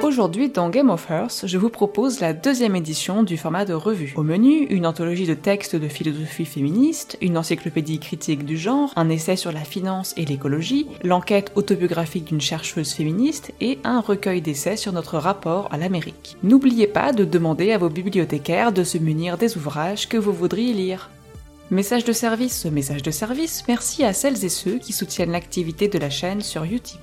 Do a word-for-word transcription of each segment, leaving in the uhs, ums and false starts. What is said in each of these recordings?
Aujourd'hui, dans Game of Earth, je vous propose la deuxième édition du format de revue. Au menu, une anthologie de textes de philosophie féministe, une encyclopédie critique du genre, un essai sur la finance et l'écologie, l'enquête autobiographique d'une chercheuse féministe et un recueil d'essais sur notre rapport à l'Amérique. N'oubliez pas de demander à vos bibliothécaires de se munir des ouvrages que vous voudriez lire. Message de service, message de service, merci à celles et ceux qui soutiennent l'activité de la chaîne sur Utip.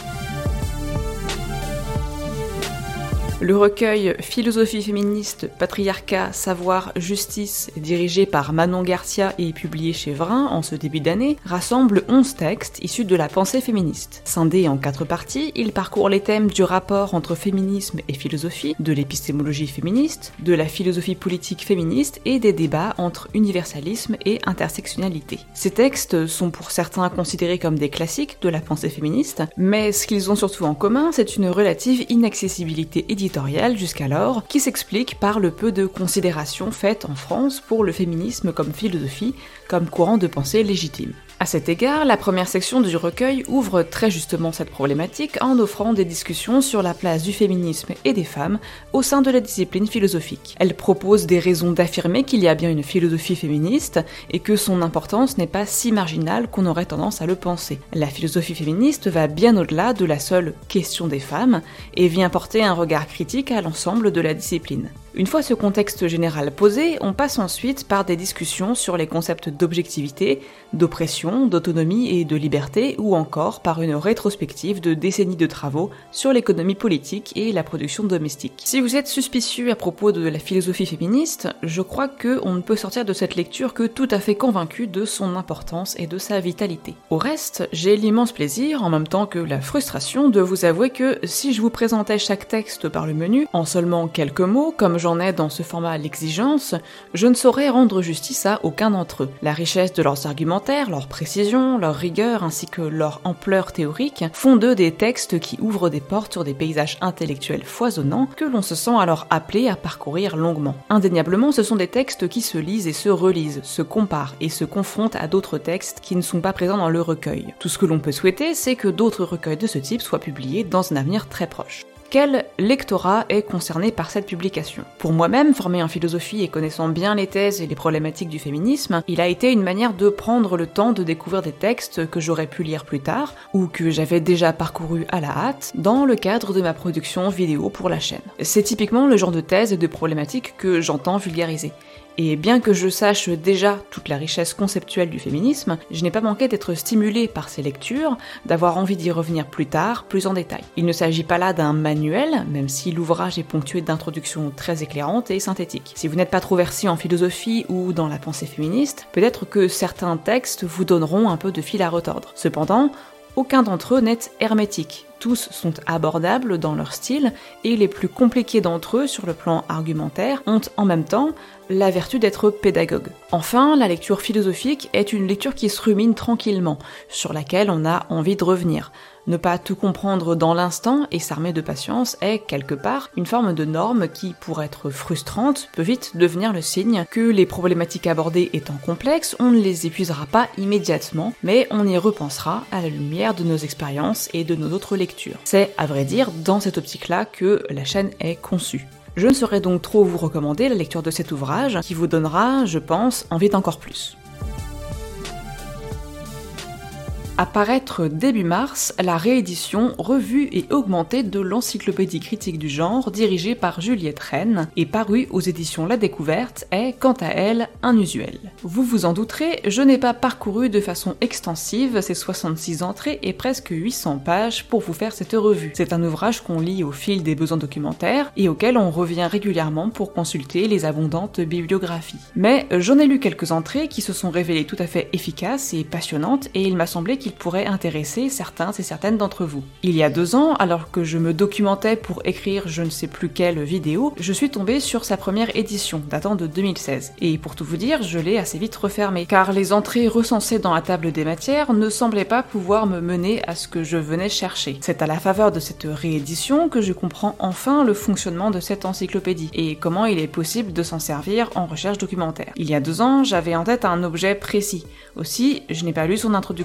Le recueil Philosophie féministe, patriarcat, savoir, justice, dirigé par Manon Garcia et publié chez Vrin en ce début d'année, rassemble onze textes issus de la pensée féministe. Scindé en quatre parties, il parcourt les thèmes du rapport entre féminisme et philosophie, de l'épistémologie féministe, de la philosophie politique féministe et des débats entre universalisme et intersectionnalité. Ces textes sont pour certains considérés comme des classiques de la pensée féministe, mais ce qu'ils ont surtout en commun, c'est une relative inaccessibilité éditoriale jusqu'alors, qui s'explique par le peu de considérations faites en France pour le féminisme comme philosophie, comme courant de pensée légitime. À cet égard, la première section du recueil ouvre très justement cette problématique en offrant des discussions sur la place du féminisme et des femmes au sein de la discipline philosophique. Elle propose des raisons d'affirmer qu'il y a bien une philosophie féministe et que son importance n'est pas si marginale qu'on aurait tendance à le penser. La philosophie féministe va bien au-delà de la seule question des femmes et vient porter un regard critique à l'ensemble de la discipline. Une fois ce contexte général posé, on passe ensuite par des discussions sur les concepts d'objectivité, d'oppression, d'autonomie et de liberté, ou encore par une rétrospective de décennies de travaux sur l'économie politique et la production domestique. Si vous êtes suspicieux à propos de la philosophie féministe, je crois qu'on ne peut sortir de cette lecture que tout à fait convaincu de son importance et de sa vitalité. Au reste, j'ai l'immense plaisir, en même temps que la frustration, de vous avouer que si je vous présentais chaque texte par le menu, en seulement quelques mots, comme j'en ai dans ce format l'exigence, je ne saurais rendre justice à aucun d'entre eux. La richesse de leurs argumentaires, leur précision, leur rigueur ainsi que leur ampleur théorique font d'eux des textes qui ouvrent des portes sur des paysages intellectuels foisonnants que l'on se sent alors appelé à parcourir longuement. Indéniablement, ce sont des textes qui se lisent et se relisent, se comparent et se confrontent à d'autres textes qui ne sont pas présents dans le recueil. Tout ce que l'on peut souhaiter, c'est que d'autres recueils de ce type soient publiés dans un avenir très proche. Quel lectorat est concerné par cette publication ? Pour moi-même, formé en philosophie et connaissant bien les thèses et les problématiques du féminisme, il a été une manière de prendre le temps de découvrir des textes que j'aurais pu lire plus tard, ou que j'avais déjà parcourus à la hâte, dans le cadre de ma production vidéo pour la chaîne. C'est typiquement le genre de thèse et de problématiques que j'entends vulgariser. Et bien que je sache déjà toute la richesse conceptuelle du féminisme, je n'ai pas manqué d'être stimulée par ces lectures, d'avoir envie d'y revenir plus tard, plus en détail. Il ne s'agit pas là d'un manuel, même si l'ouvrage est ponctué d'introductions très éclairantes et synthétiques. Si vous n'êtes pas trop versé en philosophie ou dans la pensée féministe, peut-être que certains textes vous donneront un peu de fil à retordre. Cependant, aucun d'entre eux n'est hermétique. Tous sont abordables dans leur style, et les plus compliqués d'entre eux, sur le plan argumentaire, ont en même temps la vertu d'être pédagogues. Enfin, la lecture philosophique est une lecture qui se rumine tranquillement, sur laquelle on a envie de revenir. Ne pas tout comprendre dans l'instant et s'armer de patience est, quelque part, une forme de norme qui, pour être frustrante, peut vite devenir le signe que les problématiques abordées étant complexes, on ne les épuisera pas immédiatement, mais on y repensera à la lumière de nos expériences et de nos autres lectures. C'est, à vrai dire, dans cette optique-là que la chaîne est conçue. Je ne saurais donc trop vous recommander la lecture de cet ouvrage, qui vous donnera, je pense, envie d'encore plus. À paraître début mars, la réédition revue et augmentée de l'encyclopédie critique du genre dirigée par Juliette Rennes et parue aux éditions La Découverte est, quant à elle, inusuelle. Vous vous en douterez, je n'ai pas parcouru de façon extensive ces soixante-six entrées et presque huit cents pages pour vous faire cette revue. C'est un ouvrage qu'on lit au fil des besoins documentaires et auquel on revient régulièrement pour consulter les abondantes bibliographies. Mais j'en ai lu quelques entrées qui se sont révélées tout à fait efficaces et passionnantes et il m'a semblé qu'il pourrait intéresser certains et certaines d'entre vous. Il y a deux ans, alors que je me documentais pour écrire je ne sais plus quelle vidéo, je suis tombée sur sa première édition, datant de deux mille seize. Et pour tout vous dire, je l'ai assez vite refermée, car les entrées recensées dans la table des matières ne semblaient pas pouvoir me mener à ce que je venais chercher. C'est à la faveur de cette réédition que je comprends enfin le fonctionnement de cette encyclopédie, et comment il est possible de s'en servir en recherche documentaire. Il y a deux ans, j'avais en tête un objet précis. Aussi, je n'ai pas lu son introduction, qui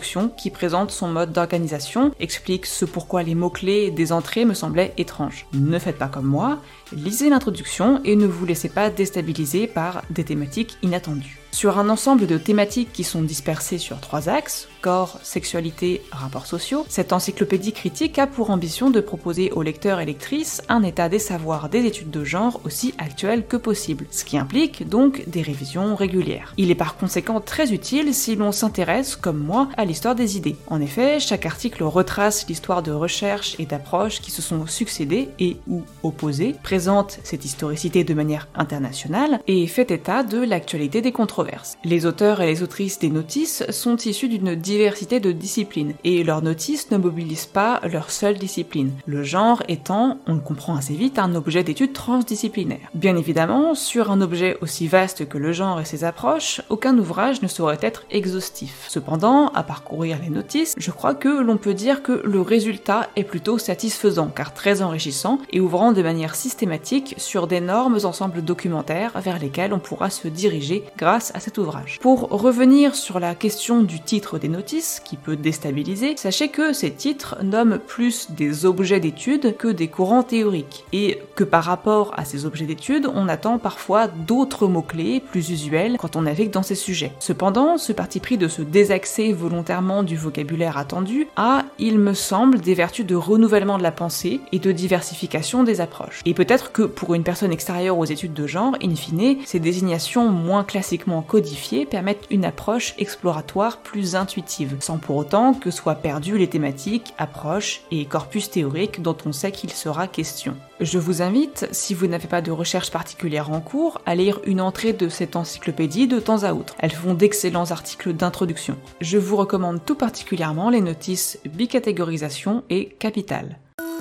qui présente son mode d'organisation, explique ce pourquoi les mots-clés des entrées me semblaient étranges. Ne faites pas comme moi, lisez l'introduction et ne vous laissez pas déstabiliser par des thématiques inattendues. Sur un ensemble de thématiques qui sont dispersées sur trois axes, corps, sexualité, rapports sociaux, cette encyclopédie critique a pour ambition de proposer aux lecteurs et lectrices un état des savoirs des études de genre aussi actuel que possible, ce qui implique donc des révisions régulières. Il est par conséquent très utile si l'on s'intéresse, comme moi, à l'histoire des idées. En effet, chaque article retrace l'histoire de recherches et d'approches qui se sont succédées et ou opposées, présente cette historicité de manière internationale et fait état de l'actualité des controverses. Les auteurs et les autrices des notices sont issus d'une diversité de disciplines, et leurs notices ne mobilisent pas leur seule discipline, le genre étant, on le comprend assez vite, un objet d'étude transdisciplinaire. Bien évidemment, sur un objet aussi vaste que le genre et ses approches, aucun ouvrage ne saurait être exhaustif. Cependant, à parcourir les notices, je crois que l'on peut dire que le résultat est plutôt satisfaisant, car très enrichissant, et ouvrant de manière systématique sur d'énormes ensembles documentaires vers lesquels on pourra se diriger grâce à cet ouvrage. Pour revenir sur la question du titre des notices, qui peut déstabiliser, sachez que ces titres nomment plus des objets d'étude que des courants théoriques, et que par rapport à ces objets d'étude, on attend parfois d'autres mots-clés plus usuels quand on navigue dans ces sujets. Cependant, ce parti pris de se désaxer volontairement du vocabulaire attendu a, il me semble, des vertus de renouvellement de la pensée et de diversification des approches. Et peut-être que pour une personne extérieure aux études de genre, in fine, ces désignations moins classiquement codifiées permettent une approche exploratoire plus intuitive, sans pour autant que soient perdues les thématiques, approches et corpus théoriques dont on sait qu'il sera question. Je vous invite, si vous n'avez pas de recherche particulière en cours, à lire une entrée de cette encyclopédie de temps à autre. Elles font d'excellents articles d'introduction. Je vous recommande tout particulièrement les notices bicatégorisation et capital.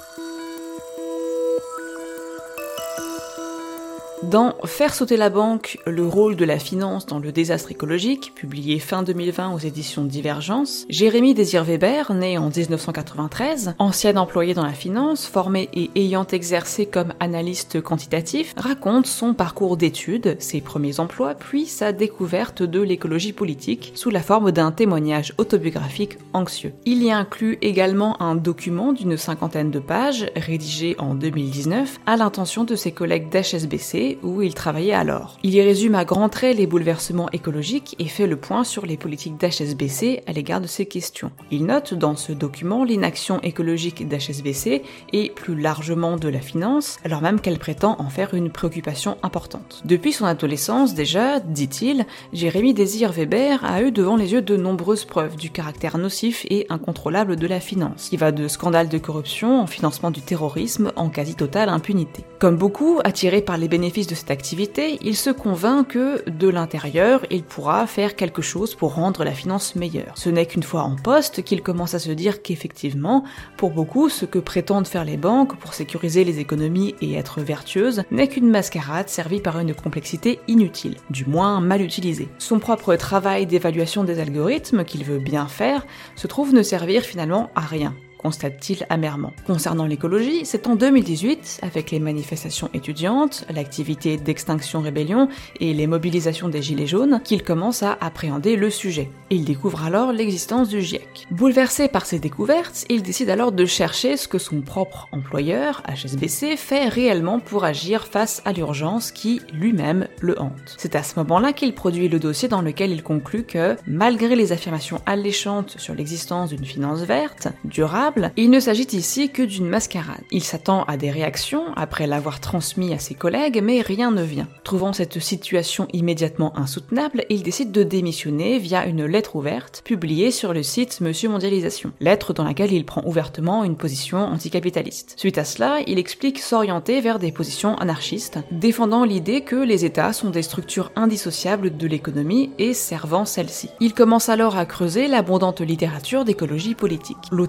Dans Faire sauter la banque, le rôle de la finance dans le désastre écologique, publié fin deux mille vingt aux éditions Divergence, Jérémy Désir-Weber, né en dix-neuf cent quatre-vingt-treize, ancien employé dans la finance, formé et ayant exercé comme analyste quantitatif, raconte son parcours d'études, ses premiers emplois, puis sa découverte de l'écologie politique sous la forme d'un témoignage autobiographique anxieux. Il y inclut également un document d'une cinquantaine de pages, rédigé en deux mille dix-neuf, à l'intention de ses collègues d'H S B C, où il travaillait alors. Il y résume à grands traits les bouleversements écologiques et fait le point sur les politiques d'H S B C à l'égard de ces questions. Il note dans ce document l'inaction écologique d'H S B C et plus largement de la finance, alors même qu'elle prétend en faire une préoccupation importante. Depuis son adolescence déjà, dit-il, Jérémy Désir-Weber a eu devant les yeux de nombreuses preuves du caractère nocif et incontrôlable de la finance, qui va de scandales de corruption en financement du terrorisme en quasi totale impunité. Comme beaucoup, attirés par les bénéfices de cette activité, il se convainc que, de l'intérieur, il pourra faire quelque chose pour rendre la finance meilleure. Ce n'est qu'une fois en poste qu'il commence à se dire qu'effectivement, pour beaucoup, ce que prétendent faire les banques pour sécuriser les économies et être vertueuses n'est qu'une mascarade servie par une complexité inutile, du moins mal utilisée. Son propre travail d'évaluation des algorithmes, qu'il veut bien faire, se trouve ne servir finalement à rien, constate-t-il amèrement. Concernant l'écologie, c'est en deux mille dix-huit, avec les manifestations étudiantes, l'activité d'Extinction Rébellion et les mobilisations des Gilets jaunes, qu'il commence à appréhender le sujet. Il découvre alors l'existence du GIEC. Bouleversé par ces découvertes, il décide alors de chercher ce que son propre employeur, H S B C, fait réellement pour agir face à l'urgence qui, lui-même, le hante. C'est à ce moment-là qu'il produit le dossier dans lequel il conclut que, malgré les affirmations alléchantes sur l'existence d'une finance verte, durable, il ne s'agit ici que d'une mascarade. Il s'attend à des réactions après l'avoir transmis à ses collègues, mais rien ne vient. Trouvant cette situation immédiatement insoutenable, il décide de démissionner via une lettre ouverte publiée sur le site Monsieur Mondialisation. Lettre dans laquelle il prend ouvertement une position anticapitaliste. Suite à cela, il explique s'orienter vers des positions anarchistes, défendant l'idée que les États sont des structures indissociables de l'économie et servant celle-ci. Il commence alors à creuser l'abondante littérature d'écologie politique. L'auteur termine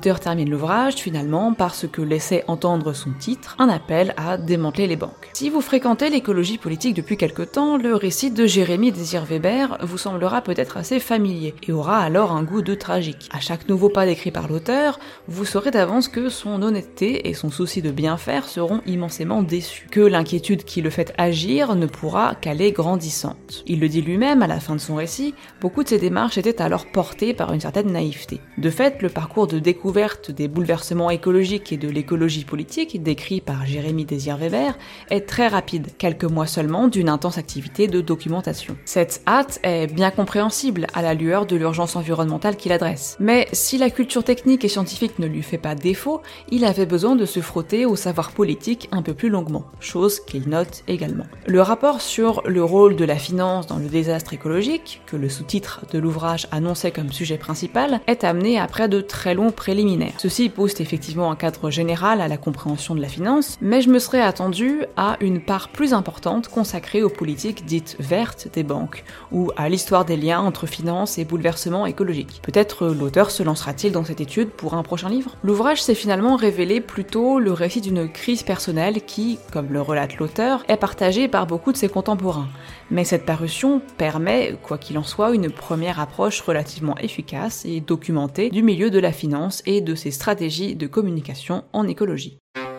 termine l'ouvrage finalement par ce que laissait entendre son titre, un appel à démanteler les banques. Si vous fréquentez l'écologie politique depuis quelque temps, le récit de Jérémy Désir-Weber vous semblera peut-être assez familier et aura alors un goût de tragique. À chaque nouveau pas décrit par l'auteur, vous saurez d'avance que son honnêteté et son souci de bien faire seront immensément déçus, que l'inquiétude qui le fait agir ne pourra qu'aller grandissante. Il le dit lui-même à la fin de son récit, beaucoup de ses démarches étaient alors portées par une certaine naïveté. De fait, le parcours de découverte des bouleversements écologiques et de l'écologie politique, décrit par Jérémy Désir-Weber, est très rapide, quelques mois seulement d'une intense activité de documentation. Cette hâte est bien compréhensible à la lueur de l'urgence environnementale qu'il adresse. Mais si la culture technique et scientifique ne lui fait pas défaut, il avait besoin de se frotter au savoir politique un peu plus longuement, chose qu'il note également. Le rapport sur le rôle de la finance dans le désastre écologique, que le sous-titre de l'ouvrage annonçait comme sujet principal, est amené après de très longs préliminaires. Ceci pose effectivement un cadre général à la compréhension de la finance, mais je me serais attendu à une part plus importante consacrée aux politiques dites vertes des banques, ou à l'histoire des liens entre finance et bouleversement écologique. Peut-être l'auteur se lancera-t-il dans cette étude pour un prochain livre ? L'ouvrage s'est finalement révélé plutôt le récit d'une crise personnelle qui, comme le relate l'auteur, est partagée par beaucoup de ses contemporains. Mais cette parution permet, quoi qu'il en soit, une première approche relativement efficace et documentée du milieu de la finance et de ses stratégies de communication en écologie.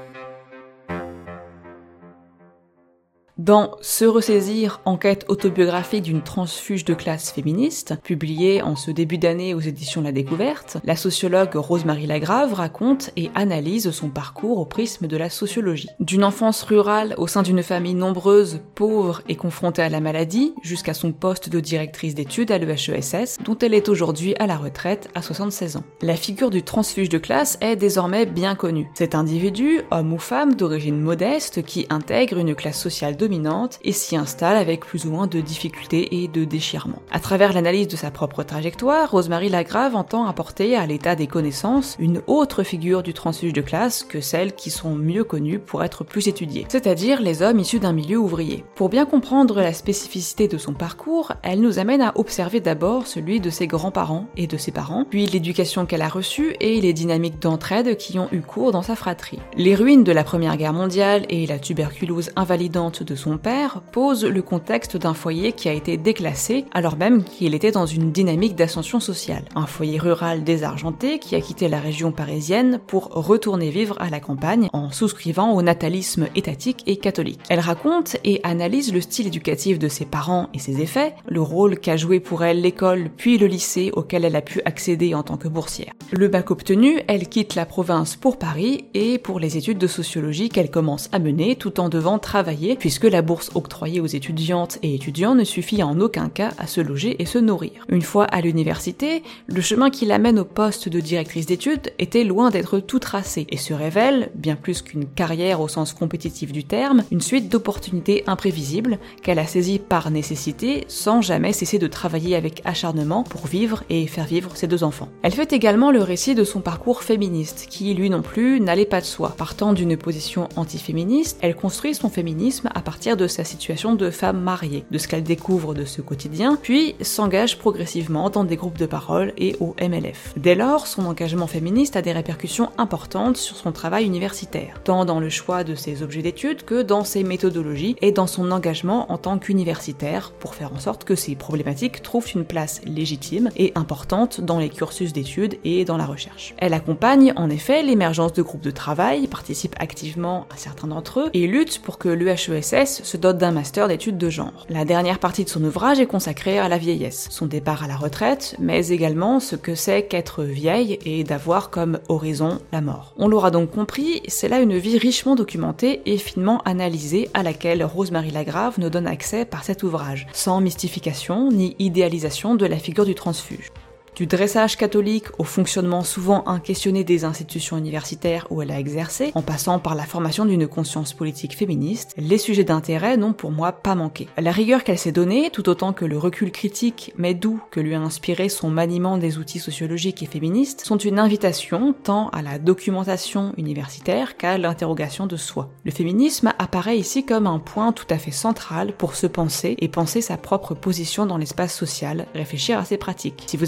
Dans Se ressaisir, enquête autobiographique d'une transfuge de classe féministe, publiée en ce début d'année aux éditions La Découverte, la sociologue Rose-Marie Lagrave raconte et analyse son parcours au prisme de la sociologie. D'une enfance rurale au sein d'une famille nombreuse, pauvre et confrontée à la maladie, jusqu'à son poste de directrice d'études à l'E H E S S, dont elle est aujourd'hui à la retraite à soixante-seize ans. La figure du transfuge de classe est désormais bien connue. Cet individu, homme ou femme d'origine modeste, qui intègre une classe sociale dominante et s'y installe avec plus ou moins de difficultés et de déchirements. À travers l'analyse de sa propre trajectoire, Rose-Marie Lagrave entend apporter à l'état des connaissances une autre figure du transfuge de classe que celles qui sont mieux connues pour être plus étudiées, c'est-à-dire les hommes issus d'un milieu ouvrier. Pour bien comprendre la spécificité de son parcours, elle nous amène à observer d'abord celui de ses grands-parents et de ses parents, puis l'éducation qu'elle a reçue et les dynamiques d'entraide qui ont eu cours dans sa fratrie. Les ruines de la Première Guerre mondiale et la tuberculose invalidante de son père posent le contexte d'un foyer qui a été déclassé alors même qu'il était dans une dynamique d'ascension sociale. Un foyer rural désargenté qui a quitté la région parisienne pour retourner vivre à la campagne en souscrivant au natalisme étatique et catholique. Elle raconte et analyse le style éducatif de ses parents et ses effets, le rôle qu'a joué pour elle l'école puis le lycée auquel elle a pu accéder en tant que boursière. Le bac obtenu, elle quitte la province pour Paris et pour les études de sociologie qu'elle commence à mener tout en devant travailler puisque la bourse octroyée aux étudiantes et étudiants ne suffit en aucun cas à se loger et se nourrir. Une fois à l'université, le chemin qui l'amène au poste de directrice d'études était loin d'être tout tracé et se révèle, bien plus qu'une carrière au sens compétitif du terme, une suite d'opportunités imprévisibles qu'elle a saisies par nécessité sans jamais cesser de travailler avec acharnement pour vivre et faire vivre ses deux enfants. Elle fait également le récit de son parcours féministe qui, lui non plus, n'allait pas de soi. Partant d'une position antiféministe, elle construit son féminisme à partir de sa situation de femme mariée, de ce qu'elle découvre de ce quotidien, puis s'engage progressivement dans des groupes de parole et au M L F. Dès lors, son engagement féministe a des répercussions importantes sur son travail universitaire, tant dans le choix de ses objets d'études que dans ses méthodologies et dans son engagement en tant qu'universitaire pour faire en sorte que ces problématiques trouvent une place légitime et importante dans les cursus d'études et dans la recherche. Elle accompagne en effet l'émergence de groupes de travail, participe activement à certains d'entre eux et lutte pour que l'E H E S S se dote d'un master d'études de genre. La dernière partie de son ouvrage est consacrée à la vieillesse, son départ à la retraite, mais également ce que c'est qu'être vieille et d'avoir comme horizon la mort. On l'aura donc compris, c'est là une vie richement documentée et finement analysée à laquelle Rose-Marie Lagrave nous donne accès par cet ouvrage, sans mystification ni idéalisation de la figure du transfuge. Du dressage catholique au fonctionnement souvent inquestionné des institutions universitaires où elle a exercé, en passant par la formation d'une conscience politique féministe, les sujets d'intérêt n'ont pour moi pas manqué. La rigueur qu'elle s'est donnée, tout autant que le recul critique mais doux que lui a inspiré son maniement des outils sociologiques et féministes, sont une invitation tant à la documentation universitaire qu'à l'interrogation de soi. Le féminisme apparaît ici comme un point tout à fait central pour se penser et penser sa propre position dans l'espace social, réfléchir à ses pratiques. Si vous avez la sensation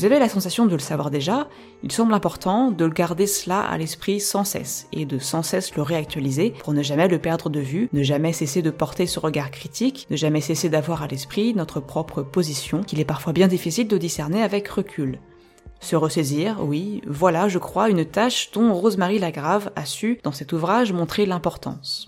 sensation de le savoir déjà, il semble important de garder cela à l'esprit sans cesse, et de sans cesse le réactualiser pour ne jamais le perdre de vue, ne jamais cesser de porter ce regard critique, ne jamais cesser d'avoir à l'esprit notre propre position, qu'il est parfois bien difficile de discerner avec recul. Se ressaisir, oui, voilà, je crois, une tâche dont Rosemary Lagrave a su, dans cet ouvrage, montrer l'importance.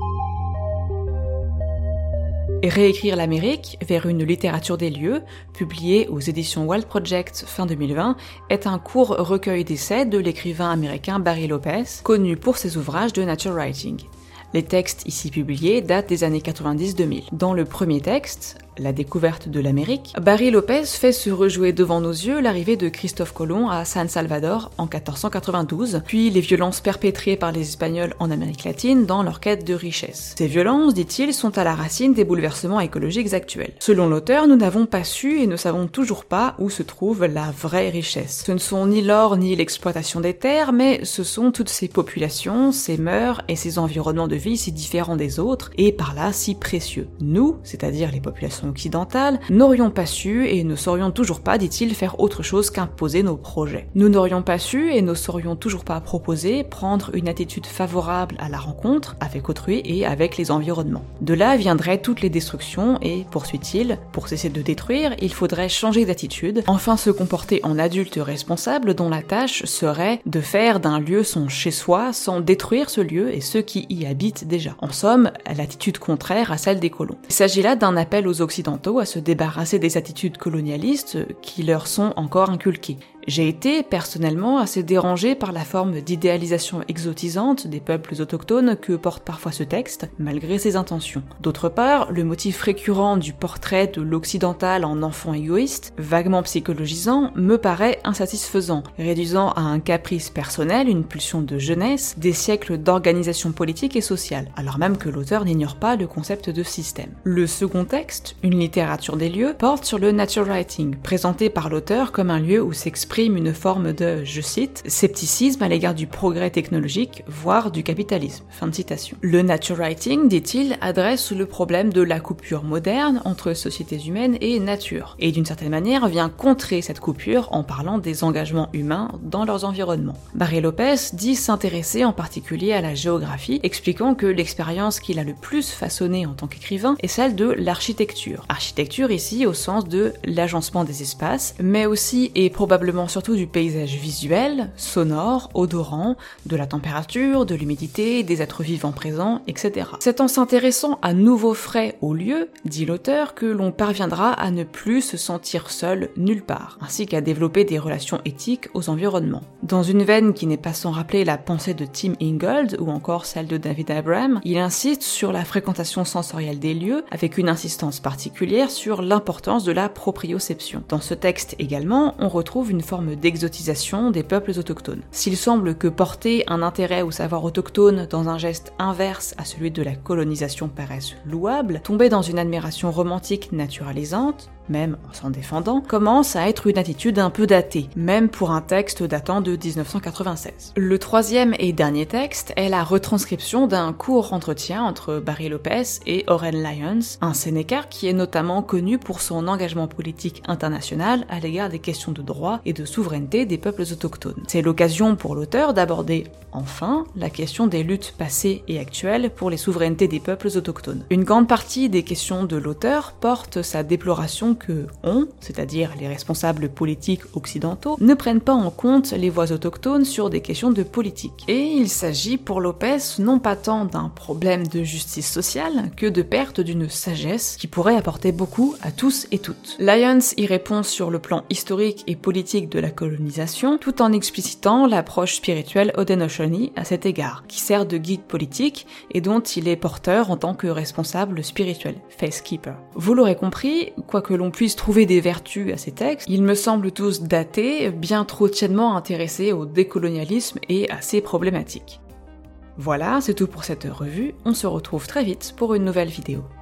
Réécrire l'Amérique vers une littérature des lieux, publié aux éditions Wild Project fin deux mille vingt, est un court recueil d'essais de l'écrivain américain Barry Lopez, connu pour ses ouvrages de nature writing. Les textes ici publiés datent des années quatre-vingt-dix deux mille. Dans le premier texte, La découverte de l'Amérique, Barry Lopez fait se rejouer devant nos yeux l'arrivée de Christophe Colomb à San Salvador en quatorze cent quatre-vingt-douze, puis les violences perpétrées par les Espagnols en Amérique latine dans leur quête de richesse. Ces violences, dit-il, sont à la racine des bouleversements écologiques actuels. Selon l'auteur, nous n'avons pas su et ne savons toujours pas où se trouve la vraie richesse. Ce ne sont ni l'or ni l'exploitation des terres, mais ce sont toutes ces populations, ces mœurs et ces environnements de vie si différents des autres, et par là si précieux. Nous, c'est-à-dire les populations occidentales, n'aurions pas su et ne saurions toujours pas, dit-il, faire autre chose qu'imposer nos projets. Nous n'aurions pas su et ne saurions toujours pas proposer prendre une attitude favorable à la rencontre avec autrui et avec les environnements. De là viendraient toutes les destructions et, poursuit-il, pour cesser de détruire, il faudrait changer d'attitude, enfin se comporter en adulte responsable dont la tâche serait de faire d'un lieu son chez-soi sans détruire ce lieu et ceux qui y habitent déjà. En somme, l'attitude contraire à celle des colons. Il s'agit là d'un appel aux Occidentaux à se débarrasser des attitudes colonialistes qui leur sont encore inculquées. J'ai été, personnellement, assez dérangé par la forme d'idéalisation exotisante des peuples autochtones que porte parfois ce texte, malgré ses intentions. D'autre part, le motif récurrent du portrait de l'occidental en enfant égoïste, vaguement psychologisant, me paraît insatisfaisant, réduisant à un caprice personnel, une pulsion de jeunesse, des siècles d'organisation politique et sociale, alors même que l'auteur n'ignore pas le concept de système. Le second texte, Une littérature des lieux, porte sur le nature writing, présenté par l'auteur comme un lieu où s'exprime une forme de, je cite, scepticisme à l'égard du progrès technologique, voire du capitalisme. Fin de citation. Le nature writing, dit-il, adresse le problème de la coupure moderne entre sociétés humaines et nature, et d'une certaine manière vient contrer cette coupure en parlant des engagements humains dans leurs environnements. Barry Lopez dit s'intéresser en particulier à la géographie, expliquant que l'expérience qu'il a le plus façonnée en tant qu'écrivain est celle de l'architecture. Architecture ici au sens de l'agencement des espaces, mais aussi et probablement surtout du paysage visuel, sonore, odorant, de la température, de l'humidité, des êtres vivants présents, et cetera. C'est en s'intéressant à nouveaux frais au lieu, dit l'auteur, que l'on parviendra à ne plus se sentir seul nulle part, ainsi qu'à développer des relations éthiques aux environnements. Dans une veine qui n'est pas sans rappeler la pensée de Tim Ingold ou encore celle de David Abram, il insiste sur la fréquentation sensorielle des lieux, avec une insistance particulière sur l'importance de la proprioception. Dans ce texte également, on retrouve une forme d'exotisation des peuples autochtones. S'il semble que porter un intérêt au savoir autochtone dans un geste inverse à celui de la colonisation paraisse louable, tomber dans une admiration romantique naturalisante, même en s'en défendant, commence à être une attitude un peu datée, même pour un texte datant de dix-neuf cent quatre-vingt-seize. Le troisième et dernier texte est la retranscription d'un court entretien entre Barry Lopez et Oren Lyons, un Sénécar qui est notamment connu pour son engagement politique international à l'égard des questions de droit et de souveraineté des peuples autochtones. C'est l'occasion pour l'auteur d'aborder, enfin, la question des luttes passées et actuelles pour les souverainetés des peuples autochtones. Une grande partie des questions de l'auteur porte sa déploration que on, c'est-à-dire les responsables politiques occidentaux, ne prennent pas en compte les voix autochtones sur des questions de politique. Et il s'agit pour Lopez non pas tant d'un problème de justice sociale que de perte d'une sagesse qui pourrait apporter beaucoup à tous et toutes. Lyons y répond sur le plan historique et politique de la colonisation, tout en explicitant l'approche spirituelle Haudenosaunee à cet égard, qui sert de guide politique et dont il est porteur en tant que responsable spirituel, Facekeeper. Vous l'aurez compris, quoique l'on puisse trouver des vertus à ces textes, ils me semblent tous datés, bien trop tièdement intéressés au décolonialisme et à ses problématiques. Voilà, c'est tout pour cette revue, on se retrouve très vite pour une nouvelle vidéo.